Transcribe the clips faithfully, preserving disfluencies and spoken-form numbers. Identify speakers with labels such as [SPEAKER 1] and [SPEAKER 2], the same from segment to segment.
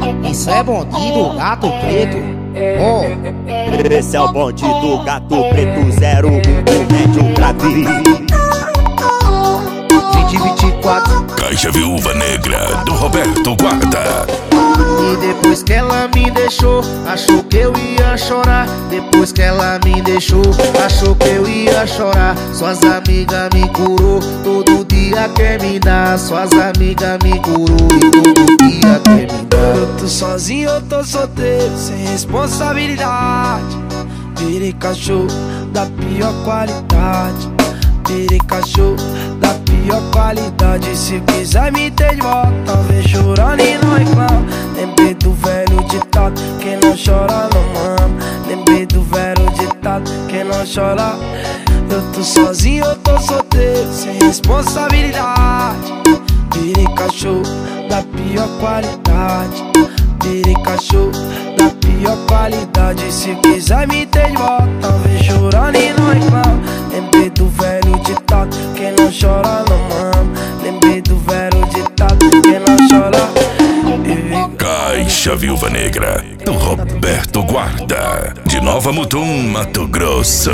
[SPEAKER 1] Isso é bonde do gato preto. Oh.
[SPEAKER 2] Esse é o bonde do gato preto zero um do médio grave.
[SPEAKER 1] vinte e vinte e quatro.
[SPEAKER 3] Caixa Viúva Negra do Roberto Guarda.
[SPEAKER 1] E depois que ela me deixou, achou que eu ia chorar. Depois que ela me deixou, achou que eu ia chorar. Suas amigas me curou, todo dia quer me dar. Suas amigas me curou e todo dia quer me dar.
[SPEAKER 4] Eu tô sozinho, eu tô solteiro, sem responsabilidade. Virei cachorro da pior qualidade. Virei cachorro da pior qualidade. Se quiser me ter de volta, talvez chorando e não reclama. Lembrei do velho ditado, quem não chora não mama. Lembrei do velho ditado, quem não chora. Eu tô sozinho, eu tô solteiro, sem responsabilidade. Virei cachorro da pior qualidade. Virei cachorro da pior qualidade. Se quiser me ter de volta, talvez chorando e não reclama. Lembrei do velho ditado, quem não chora não mama. Lembrei do velho ditado, quem não chora.
[SPEAKER 3] Caixa Viúva Negra do Roberto Guarda, de Nova Mutum, Mato Grosso.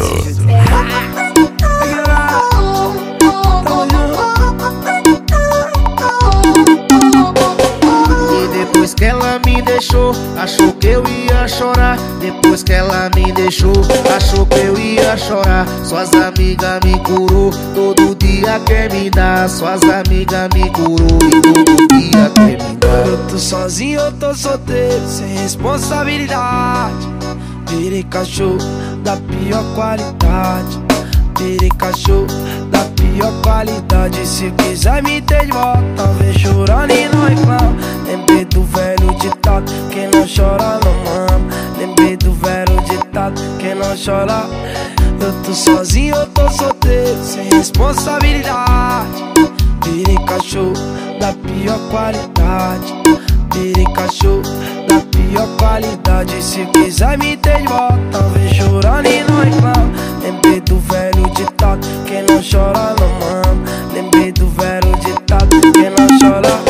[SPEAKER 1] Depois que ela me deixou, achou que eu ia chorar. Depois que ela me deixou, achou que eu ia chorar. Suas amigas me curou, todo dia quer me dar. Suas amigas me curou e todo dia quer me dar.
[SPEAKER 4] Eu tô sozinho, eu tô solteiro, sem responsabilidade. Virei cachorro da pior qualidade. Virei cachorro da pior qualidade. Se quiser me ter de volta, talvez chorando e não reclama. Lembrei do velho ditado, quem não chora não mama. Lembrei do velho ditado, quem não chora. Eu tô sozinho, eu tô solteiro, sem responsabilidade. Virei cachorro da pior qualidade. Virei cachorro da pior qualidade. Se quiser me ter de volta, talvez chorando e não reclama. Lembrei do velho ditado, quem não chora não mama. Lembrei do velho ditado, quem não chora.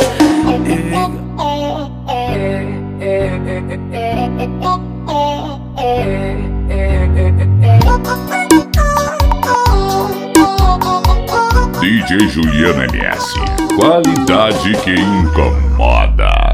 [SPEAKER 5] D J Juliano M S, qualidade que incomoda.